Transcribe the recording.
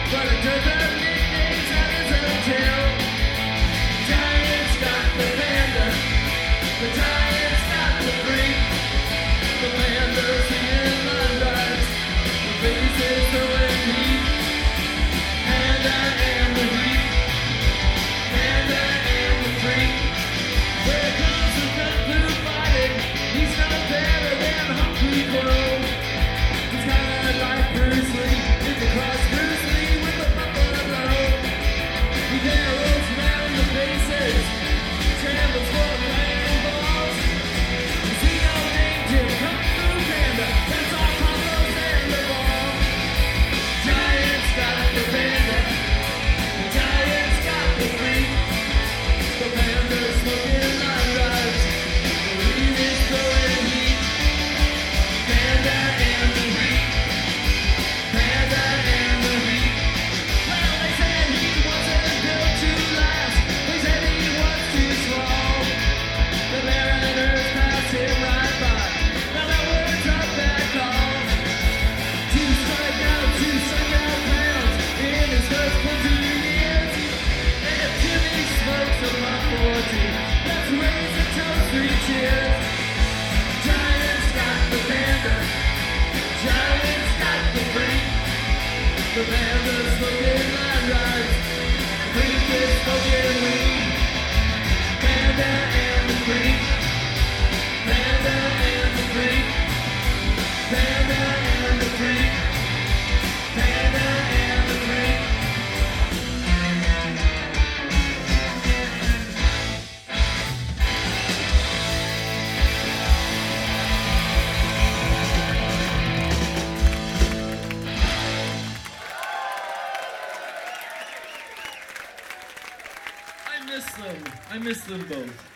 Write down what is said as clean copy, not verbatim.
But it turns out nicknames have its own tail. Giants got the panda, the Giants got the freak. The panda's singing line rides, the faces throwing heat. Panda and the heat, panda and the freak. Where comes the kung fu fighting? He's not better than Humphrey Crow. He's kinda like Bruce Lee, it's a cross Bruce Lee with a buffalo. He arrows round the bases, scrambles for playing balls. Casino named him Kung Fu Panda, that's all Pablo's and the ball. Giants got the panda, the Giants got the freak. The panda's smoking line rides, the lead is throwing heat. Panda and the heat, panda and the heat. Well, they said he wasn't built to last, they said he was too small. The Mariners passed him right by, now that words up that call. Two strikeout pounds in his first 14 years. And if Jimmy smokes a buck 14, let's raise a toast, 3 cheers. Giants got the panda, Giants got the freak. The panda's smoking line rides, the freak is smoking weed. Panda and the freak, panda and the freak, panda and the freak, panda and the freak. I miss them both.